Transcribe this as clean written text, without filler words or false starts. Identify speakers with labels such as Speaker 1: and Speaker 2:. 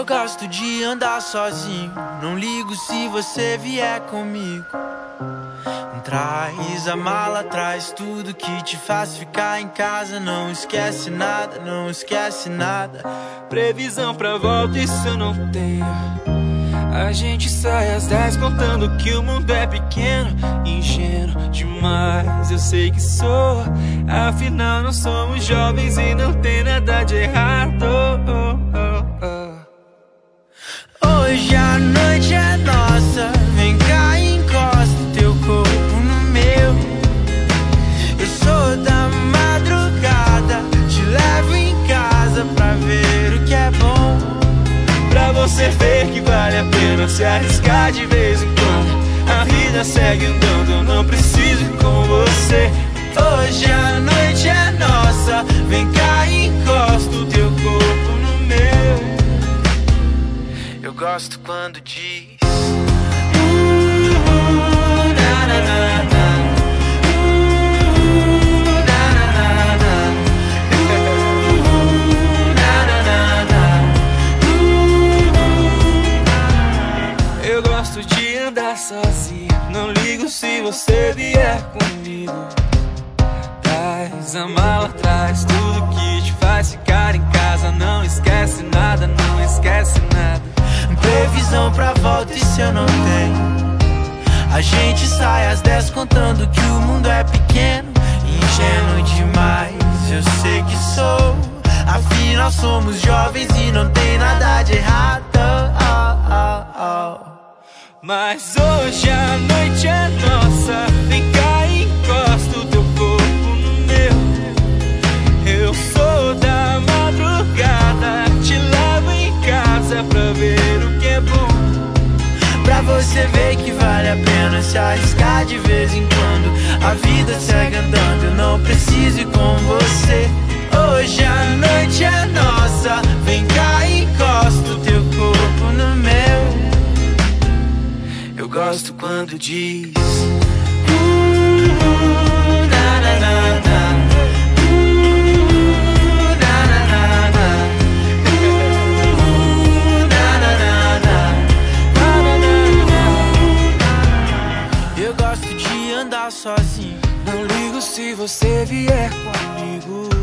Speaker 1: gosto de andar sozinho, não ligo se você vier comigo. Traz a mala, traz tudo que te faz ficar em casa. Não esquece nada, não esquece nada.
Speaker 2: Previsão pra volta, isso eu não tenho. A gente sai às 10 contando que o mundo é pequeno. Ingênuo demais, eu sei que sou. Afinal não somos jovens e não tem nada de errado.
Speaker 1: Hoje a noite é nossa, vem cá e encosta o teu corpo no meu. Eu sou da madrugada, te levo em casa pra ver o que é bom.
Speaker 2: Pra você ver que vale a pena se arriscar de vez em quando. A vida segue andando, eu não preciso ir com você.
Speaker 1: Hoje a noite é nossa, vem cá e encosta o teu corpo no meu. Eu gosto quando diz na, na, na, na.
Speaker 2: Eu gosto de andar sozinho, não ligo se você vier comigo. Traz a mala, traz tudo que te faz ficar em casa. Não esquece nada, não esquece nada.
Speaker 1: Previsão pra volta, isso eu não tenho. A gente sai às 10 contando que o mundo é pequeno. Ingênuo demais, eu sei que sou. Afinal somos jovens e não tem nada de errado.
Speaker 2: Mas hoje a noite é nossa, vem cá e encosta o teu corpo no meu. Eu sou da madrugada, te levo em casa pra ver o que é bom.
Speaker 1: Pra você ver que vale a pena se arriscar de vez em quando. A vida segue andando, eu não preciso ir com você. Hoje a noite é nossa, vem cá e encosta o teu corpo no meu. Eu gosto quando diz na, na, na, na. Na, na, na, na. Na, na, na, na. Eu gosto de andar sozinho,
Speaker 2: não ligo se você vier comigo.